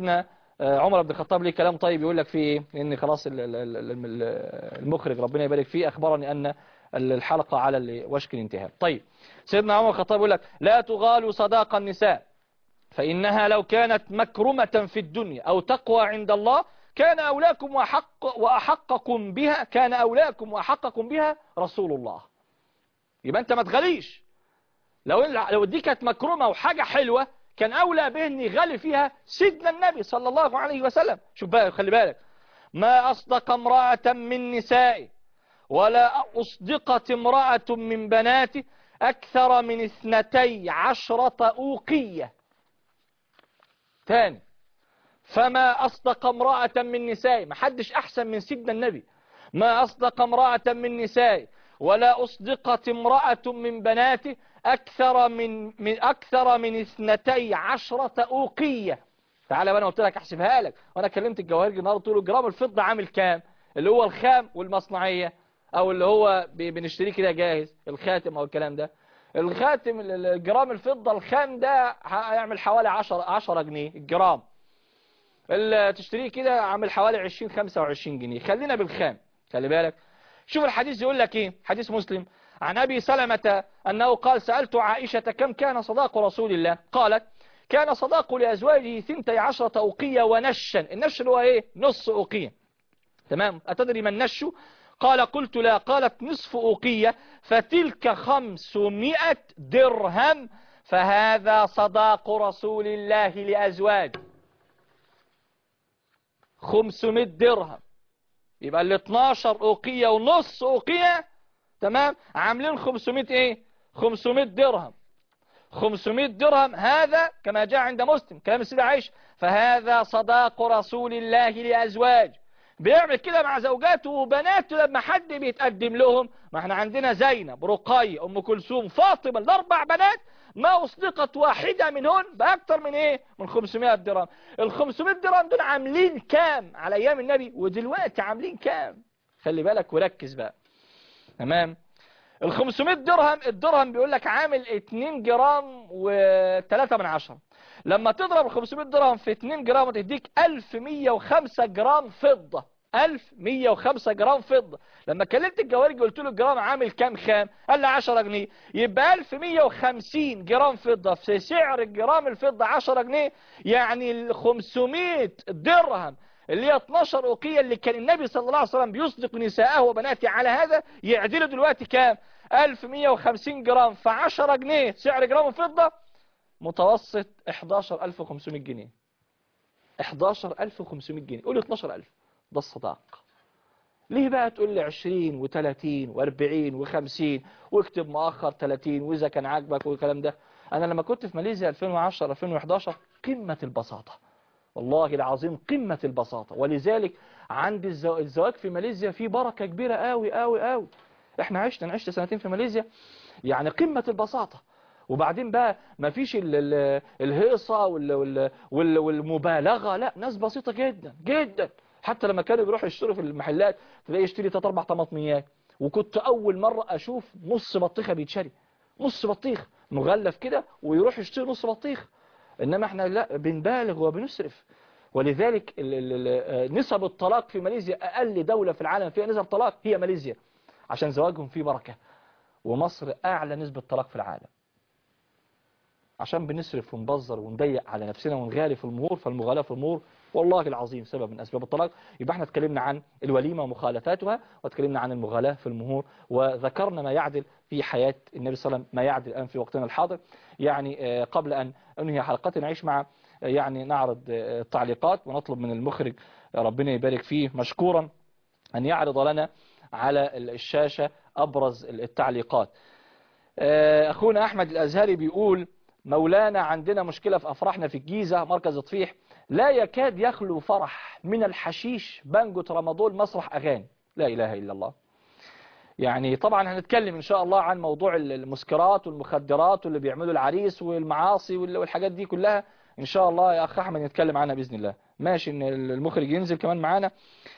Speaker 2: عمر بن الخطاب ليه كلام طيب يقول لك فيه ايه، لان خلاص المخرج ربنا يبارك فيه اخبرني ان الحلقة على وشك الانتهاء. طيب سيدنا عمر بن الخطاب يقول لك لا تغالوا صداق النساء فإنها لو كانت مكرمة في الدنيا أو تقوى عند الله كان أولاكم وأحق وأحقكم بها كان أولاكم وأحقكم بها رسول الله. يبقى أنت ما تغليش، لو لو دي كانت مكرمة وحاجة حلوة كان أولى به أن يغلي فيها سيدنا النبي صلى الله عليه وسلم. شوف بقى خلي بالك، ما أصدق امرأة من نسائه ولا أصدقت امرأة من بناته أكثر من اثنتي عشرة أوقية. تاني، فما أصدق امرأة من نسائه، ما حدش أحسن من سيدنا النبي، ما أصدق امرأة من نسائه ولا أصدقت امرأة من بناته أكثر من, من أكثر من اثنتي عشرة أوقية. تعالى أنا قلت لك أحسبها لك، وأنا كلمت الجواهرجي النهارده قلت له جرام الفضة عامل كام، اللي هو الخام والمصنعية أو اللي هو بنشتريه كده جاهز، الخاتم أو الكلام ده. الخاتم الجرام الفضة الخام ده هيعمل حوالي عشرة جنيه الجرام، اللي تشتريه كده عامل حوالي عشرين خمسة وعشرين جنيه. خلينا بالخام، خلي بالك. شوف الحديث يقول لك ايه، حديث مسلم عن أبي سلمة أنه قال سألت عائشة كم كان صداق رسول الله، قالت كان صداق لأزواجه ثنتي عشرة أوقية ونشا. النش هو ايه؟ نص أوقية. تمام، أتدري ما النش؟ قال قلت لا، قالت نصف أوقية فتلك خمسمائة درهم فهذا صداق رسول الله لأزواجه. خمسمائة درهم، يبقى ال اتناشر أوقية ونص أوقية تمام عاملين خمسمائة ايه؟ خمسمائة درهم. خمسمائة درهم هذا كما جاء عند مسلم كلام السيدة عائشة، فهذا صداق رسول الله لأزواجه. بيعمل كده مع زوجاته وبناته لما حد بيتقدم لهم. ما احنا عندنا زينب، رقية، ام كلثوم، فاطمة، الاربع بنات ما اصدقت واحدة منهن باكتر من ايه؟ من خمسمائة درهم. ال خمسمائة درهم دول عاملين كام على ايام النبي ودلوقتي عاملين كام؟ خلي بالك وركز بقى. تمام، ال خمسمائة درهم، الدرهم بيقول لك عامل اتنين جرام وتلاتة من عشرة. لما تضرب ال خمسمائة درهم في اتنين جرام وتديك ألف ومية وخمسة جرام فضة. ألف ومية وخمسة جرام فضة. لما كلمت الجوارجي قلت له الجرام عامل كام خام، قال لي عشرة جنيه. يبقى ألف ومية وخمسين جرام فضة في سعر الجرام الفضة عشرة جنيه، يعني ال خمسمائة درهم اللي هي اتناشر أوقية اللي كان النبي صلى الله عليه وسلم بيصدق نساءه وبناته على هذا، يعدلوا دلوقتي كام؟ ألف ومية وخمسين جرام في عشرة جنيه سعر جرام الفضة، متوسط احداشر ألف وخمسمائة جنيه. احداشر ألف وخمسمائة جنيه، قول اتناشر ألف. ده الصداق. ليه بقى تقول لي عشرين وتلاتين واربعين وخمسين واكتب مؤخر تلاتين وإذا كان عاجبك والكلام ده؟ أنا لما كنت في ماليزيا ألفين وعشرة ألفين وحداشر قمة البساطة، والله العظيم قمة البساطة. ولذلك عند الزواج في ماليزيا في بركة كبيرة قوي قوي قوي. احنا عشنا عشت سنتين في ماليزيا، يعني قمة البساطة. وبعدين بقى ما فيش الهيصة والمبالغة، لا، ناس بسيطة جدا جدا. حتى لما كانوا بيروحوا يشتروا في المحلات تلاقي يشتري تلات اربع طماطميات، وكنت اول مرة اشوف نص بطيخة بيتشري، نص بطيخ مغلف كده ويروح يشتري نص بطيخ. انما احنا لا، بنبالغ وبنسرف. ولذلك نسب الطلاق في ماليزيا اقل دولة في العالم فيها نسب طلاق هي ماليزيا، عشان زواجهم فيه بركة. ومصر اعلى نسبة طلاق في العالم، عشان بنسرف ونبذر ونضيق على نفسنا ونغالي في المهور. فالمغالاة في المهور والله العظيم سبب من أسباب الطلاق. يبقى احنا اتكلمنا عن الوليمة ومخالفاتها، واتكلمنا عن المغالاة في المهور، وذكرنا ما يعدل في حياة النبي صلى الله عليه وسلم، ما يعدل الآن في وقتنا الحاضر. يعني قبل أن أنهي حلقتنا نعيش مع يعني نعرض التعليقات، ونطلب من المخرج ربنا يبارك فيه مشكورا أن يعرض لنا على الشاشة أبرز التعليقات. أخونا أحمد الأزهري بيقول مولانا عندنا مشكلة في أفراحنا في الجيزة مركز طفيح، لا يكاد يخلو فرح من الحشيش، بانجو، ترامادول، مسرح أغاني. لا إله إلا الله. يعني طبعا هنتكلم إن شاء الله عن موضوع المسكرات والمخدرات واللي بيعملوا العريس والمعاصي والحاجات دي كلها إن شاء الله يا أخ أحمد نتكلم عنها بإذن الله. ماشي إن المخرج ينزل كمان معانا.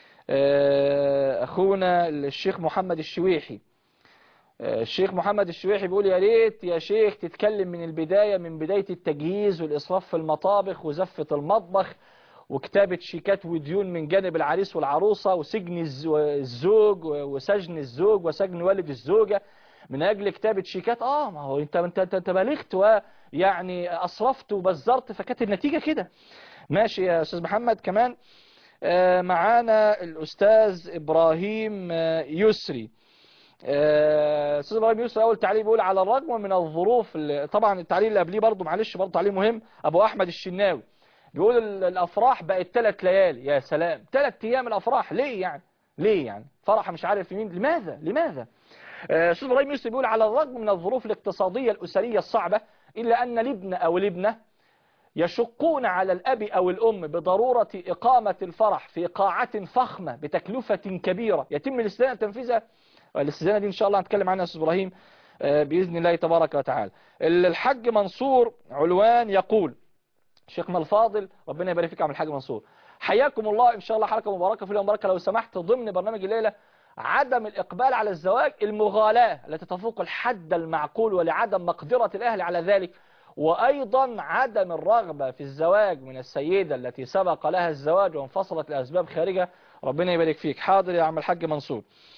Speaker 2: أخونا الشيخ محمد الشويحي، الشيخ محمد الشويحي بيقول يا ريت يا شيخ تتكلم من البداية، من بداية التجهيز والإسراف في المطابخ وزفة المطبخ وكتابة شيكات وديون من جانب العريس والعروسة، وسجن الزوج وسجن الزوج وسجن والد الزوجة من أجل كتابة شيكات. آه ما هو أنت أنت أنت بلغت ويعني أسرفت وبزرت، فكانت النتيجة كده. ماشي يا أستاذ محمد. كمان معانا الأستاذ إبراهيم يسري. أستاذ إبراهيم يسري أول تعليق بيقول على الرغم من الظروف، طبعا التعليق اللي قبليه برضه معلش برضه تعليق مهم، أبو أحمد الشناوي بيقول الأفراح بقت ثلاث ليالي. يا سلام، ثلاث أيام الأفراح ليه يعني؟ ليه يعني؟ فرح مش عارف مين، لماذا؟ لماذا؟ أستاذ إبراهيم يسري بيقول على الرغم من الظروف الاقتصادية الأسرية الصعبة إلا أن الابن أو الابنة يشقون على الأب أو الأم بضرورة إقامة الفرح في قاعة فخمة بتكلفة كبيرة يتم الاستدانة تنفيذها. الاستدانة دي إن شاء الله هنتكلم عنها يا أستاذ إبراهيم بإذن الله تبارك وتعالى. الحاج منصور علوان يقول: شيخنا الفاضل ربنا يبارك فيك يا عم الحاج منصور، حياكم الله، إن شاء الله حلقة مباركة في اليوم مباركة. لو سمحت ضمن برنامج الليلة عدم الإقبال على الزواج، المغالاة التي تفوق الحد المعقول ولعدم مقدرة الأهل على ذلك، وأيضا عدم الرغبة في الزواج من السيدة التي سبق لها الزواج وانفصلت لأسباب خارجة. ربنا يبارك فيك. حاضر يا عم الحاج منصور.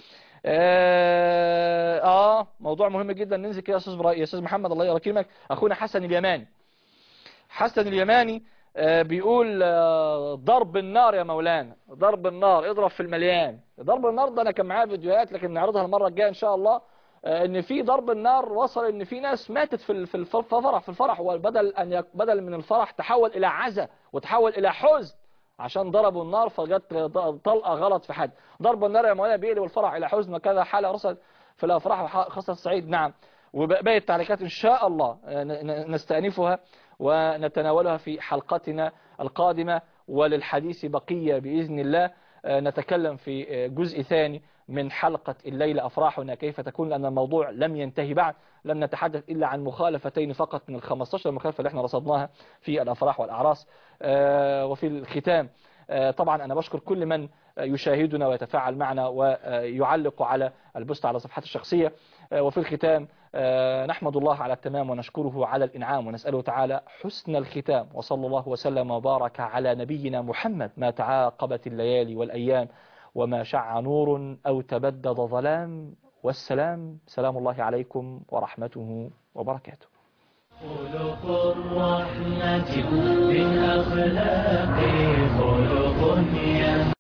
Speaker 2: آه, آه موضوع مهم جدا ننزل كده يا أستاذ يا أستاذ محمد الله يرحمك. أخونا حسن اليماني، حسن اليماني آه بيقول آه ضرب النار يا مولانا، ضرب النار، اضرب في المليان. ضرب النار ده أنا كان معايا فيديوهات لكن نعرضها المرة الجاية إن شاء الله. ان في ضرب النار وصل ان في ناس ماتت في في الفرح في الفرح وبدل ان بدل من الفرح تحول الى عزا وتحول الى حزن عشان ضربوا النار فجت طلقه غلط في حد. ضرب النار يا مولانا بيقلب الفرح الى حزن، وكذا حاله رصد في الافراح خاصه الصعيد. نعم، وباقي التعليقات ان شاء الله نستأنفها ونتناولها في حلقتنا القادمه، وللحديث بقيه باذن الله. نتكلم في جزء ثاني من حلقة الليلة أفراحنا كيف تكون، لأن الموضوع لم ينتهي بعد. لم نتحدث إلا عن مخالفتين فقط من الخمستاشر مخالفة اللي احنا رصدناها في الأفراح والأعراس. وفي الختام طبعا أنا بشكر كل من يشاهدنا ويتفاعل معنا ويعلق على البوست على صفحات الشخصية. وفي الختام نحمد الله على التمام ونشكره على الإنعام ونسأله تعالى حسن الختام. وصلى الله وسلم وبارك على نبينا محمد. ما تعاقبت الليالي والأيام وما شع نور أو تبدد ظلام. والسلام، سلام الله عليكم ورحمته وبركاته.
Speaker 1: خلق الرحمة من أخلاق خلق